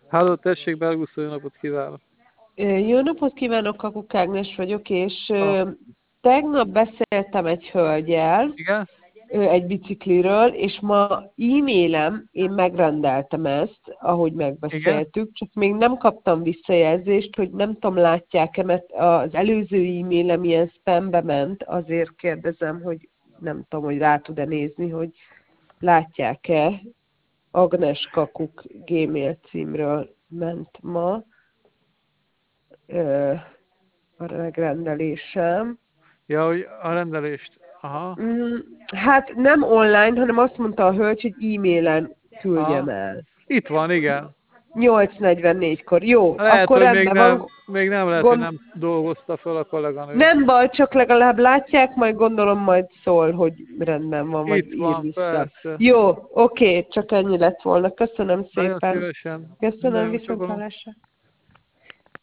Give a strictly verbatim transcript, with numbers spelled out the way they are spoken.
Háló, tessék, Belguszó, jó napot kívánok! Jó napot kívánok, Kakuk Ágnes vagyok, és Ah, ö, tegnap beszéltem egy hölgyel igen? ö, egy bicikliről, és ma e-mailem, én megrendeltem ezt, ahogy Igen? megbeszéltük, csak még nem kaptam visszajelzést, hogy nem tudom, látják-e, mert az előző e-mailem ilyen spambe ment, azért kérdezem, hogy nem tudom, hogy rá tud-e nézni, hogy látják-e. Agnes Kakuk Gmail címről ment ma ö, a megrendelésem. Ja, hogy a rendelést. Aha, Mm, hát nem online, hanem azt mondta a hölgy, hogy e-mailen küldjem aha. el. Itt van, igen. nyolc negyvennégykor. Jó, Lehet, akkor hogy még rendben van. nem, még nem lehet, hogy Gond... nem dolgozta fel a kolléganő. Nem baj, csak legalább látják, majd gondolom majd szól, hogy rendben van, vagy Itt ír van, vissza. persze. Jó, oké, csak ennyi lett volna. Köszönöm Nagyon szépen. szívesen. Minden Köszönöm, jót, csak viszont gondolom. hallásra.